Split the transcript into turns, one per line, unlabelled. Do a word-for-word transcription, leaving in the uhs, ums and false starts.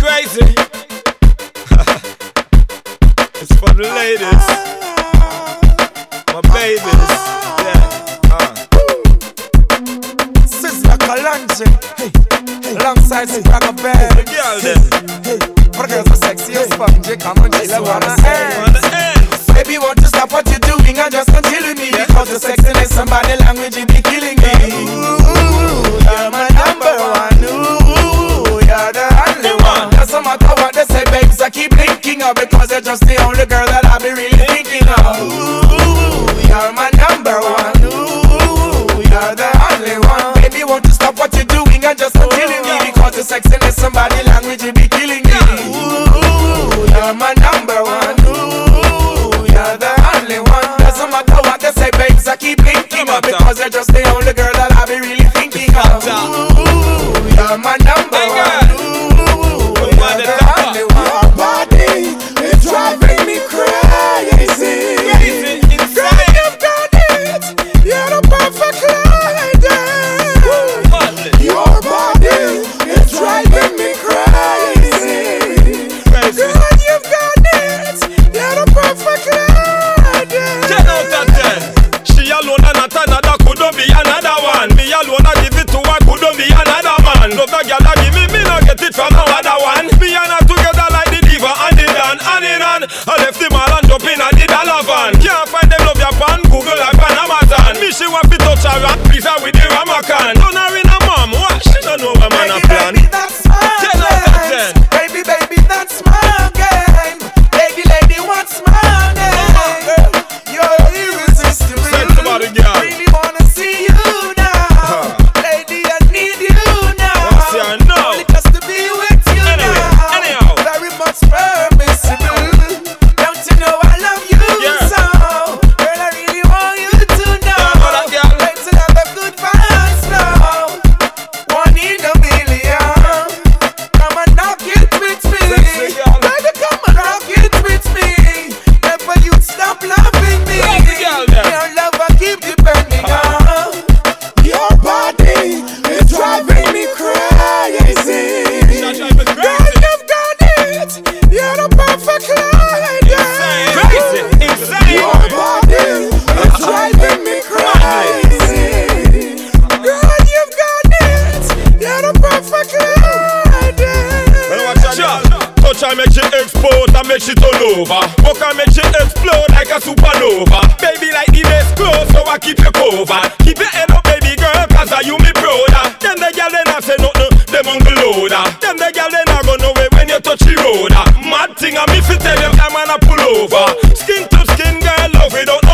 crazy. It's for the ladies, my babies. Yeah. Uh.
Sister Kalanje, hey, hey, alongside hey, Spraga Bear.
The girl them.
Hey, for the girls are sexy as fuck. J, come on, J, love wanna end. Baby, won't you stop what you're doing and just continue with me? Yeah. Because the sexiness and body language, you be killing me. Ooh, you're my number one. Ooh, you're the only one. Doesn't matter what they say, babes, I keep thinking of, because you're just the only girl that I be really thinking of. Ooh, you're my number one. Ooh, you're the only one. Baby, won't you stop what you're doing and just continue with me? Because the sexiness and body language, you be killing me. Ooh, you're my number one. Ooh, you're the only one. Doesn't matter what they say, babes, I keep thinking of, because you're just the only girl that I be really thinking of. Ooh, you're my number one. Ooh, you're the only one. Your body is driving me crazy. Girl, you've got it. You're the perfect lady. Your body is driving me crazy. Girl, you've got it. You're the perfect lady.
ten out of ten. She alone and not another, couldn't be another one. Me alone, I give it to her, couldn't be another man. Love the girl that give me, me not get it from no other one. Me and her together like the diva and the dan, and in on. I left the mall and jump in at the dollar van. Can't find them love your pan, Google like on Amazon. Me she want to touch her rock, please her with the Ramacan. Turn her in a mom, what? She don't know what man a plan.
Baby, that's my
ten out of ten.
Baby, baby, that's my game. Lady, lady, what's my name? You're irresistible.
Say to the girl.
Really wanna see you now. Lady, I need you now.
Wanna see her now?
Only just to be with you
Anyway,
now.
anyhow.
Very much permissible. Don't you know I love you
Yeah.
so? Girl, I really want you to know.
Yeah, but that girl.
Let's have a good vibes now. One in a million. Come and knock it with me.
Sexy girl.
Baby, come and rock it with me. Never you stop loving me.
Sexy girl there.
Your love I keep depending on. Your body is driving me crazy.
She's driving
Girl,
crazy.
you've got it. You're the perfect lady.
Crazy, insane.
Your body is driving me crazy. Girl, you've got it. You're the perfect lady.
Well, watch out, girl. Touch her make she explode and make she turn over. Walk her make she explode like a supernova. Baby like the best clothes, so I keep you covered. Keep your head up, baby girl, cause I you me brother. Them the girl they not say nothing, them on the loader. Them the girl they not go nowhere when you touch the road. Mad thing, I me fi tell you, I'm gonna pull over. Skin to skin, girl, love without